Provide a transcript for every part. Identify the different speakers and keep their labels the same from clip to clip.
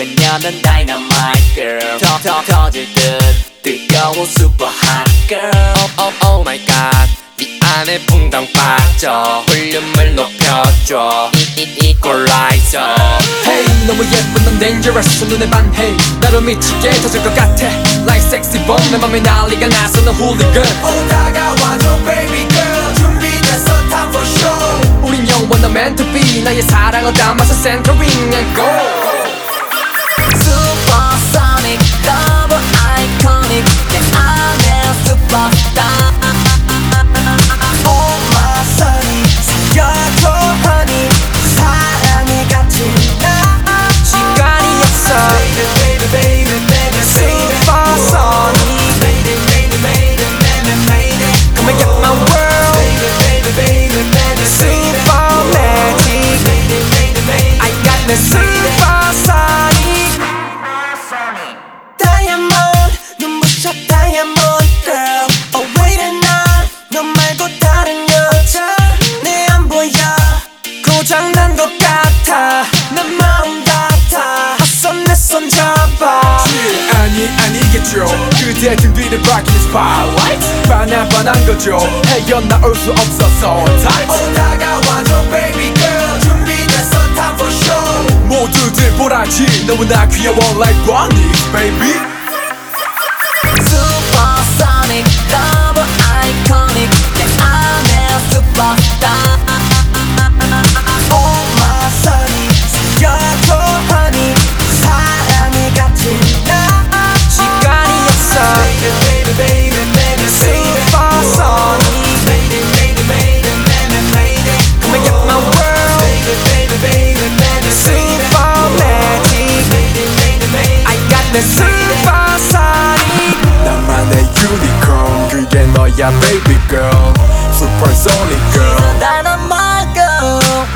Speaker 1: 그녀는 dynamite girl 터질 듯 뜨거운 super hot girl. Oh my god, 네 안에 붕당 빠져 볼륨을 높여줘 equalizer.
Speaker 2: Hey 너무 예쁜 넌 dangerous 눈에 반해 나로 미치게 터질 것 같아 Like sexy bomb 내 맘에 난리가 나서 넌 hooligan.
Speaker 3: 오 다가와줘 baby girl 준비됐어 time for show.
Speaker 2: 우린 영원한 meant to be 나의 사랑을 담아서 centering and go.
Speaker 1: Supersonic, double iconic 내 안에 superstar.
Speaker 3: Oh my sunny 살려줘 honey 사랑이 같은 나
Speaker 2: 시간이 없어
Speaker 3: baby baby baby baby
Speaker 2: Supersonic
Speaker 3: baby baby baby baby baby
Speaker 2: Come and get my world
Speaker 3: baby baby baby baby
Speaker 2: Super magic
Speaker 3: baby baby baby
Speaker 2: I got the supersonic
Speaker 3: Diamond 눈부셔 diamond girl Oh wait a night 너 말고 다른 여자 내 안 보여
Speaker 2: 고장난 것 같아
Speaker 3: 내 마음 같아
Speaker 2: 헛손 내 손 잡아 아니겠죠 그대 등 뒤를 밝히는 spotlight 반한 거죠 헤어나올 수 없어서 tight
Speaker 3: 오 다가와줘 baby girl 준비됐어 time for show.
Speaker 2: 모두들 보라지 너무나 귀여워 like Bonnie baby
Speaker 1: Supersonic, double iconic 내 안에 superstar.
Speaker 3: Oh my sunny 살려줘 honey 사랑이 같은 나
Speaker 2: 시간이 없어
Speaker 3: baby baby baby baby
Speaker 2: Supersonic
Speaker 3: baby baby baby baby baby
Speaker 2: Come and get my world
Speaker 3: baby baby baby baby
Speaker 2: Super magic
Speaker 3: baby baby baby
Speaker 2: I got the supersonic 나만의 unicorn 그게 너야 baby girl Supersonic girl
Speaker 1: Dynamite girl.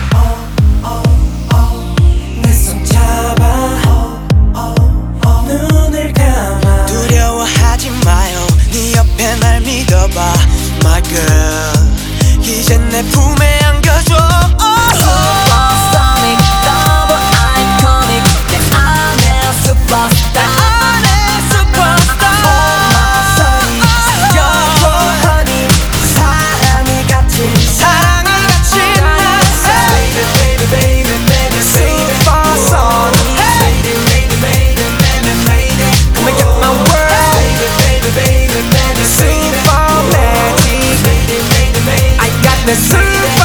Speaker 3: 내 손 잡아 눈을 감아 두려워하지 마요 네 옆에 날 믿어봐 My girl 이젠 내 품에 안겨줘
Speaker 1: Supersonic, double iconic 내 안에 superstar.
Speaker 3: 살려줘 honey 사랑이 같은
Speaker 2: 사랑이 같이 나
Speaker 3: baby baby baby baby
Speaker 2: Supersonic
Speaker 3: baby baby baby baby baby
Speaker 2: Come and get my world
Speaker 3: baby baby baby baby
Speaker 2: Super magic
Speaker 3: baby baby baby
Speaker 2: I got the super